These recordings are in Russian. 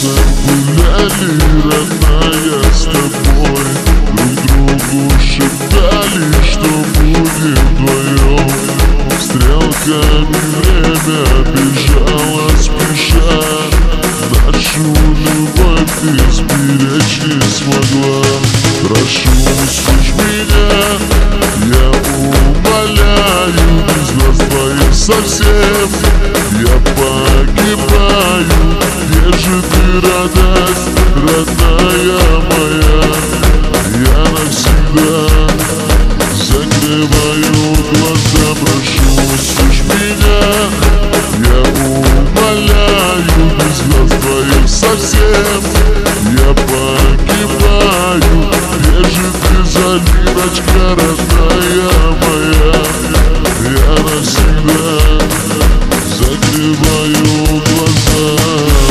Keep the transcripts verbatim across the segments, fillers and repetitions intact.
гуляли, родная, с тобой. Друг другу шептали, что будем вдвоем. Стрелками время бежало спеша. Нашу любовь ты сберечь не смогла. Прошу, услышь меня, я умоляю, без нас двоих совсем я погибаю. Где же ты, радость, родная моя? Я навсегда закрываю глаза. Прошу, услышь меня, я умоляю, без нас двоих совсем я погибаю. Где же ты, Залиночка, родная моя? Я навсегда закрываю глаза.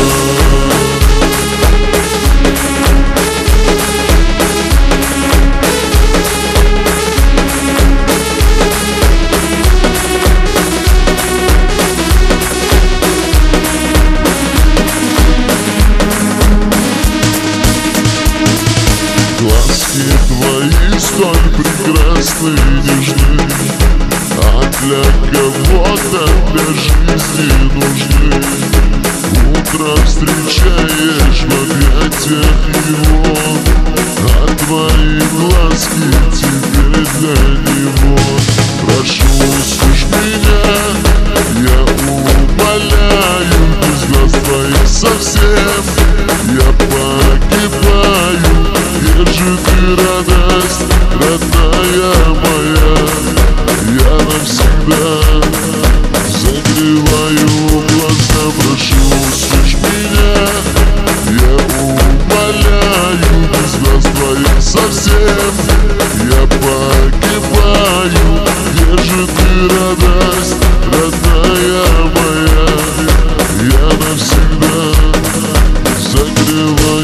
Глазки твои столь прекрасны и нежны, а для кого-то для жизни нужны. Утром встречаешь в объятиях его, а твои глазки теперь для него. Прошу, услышь меня, я умоляю, без нас двоих совсем я погибаю. Где же ты, радость, родная моя? Я навсегда закрываю глаза. Прошу, услышь меня, я умоляю, без нас двоих совсем я погибаю. Где же ты, радость, родная моя? Я навсегда закрываю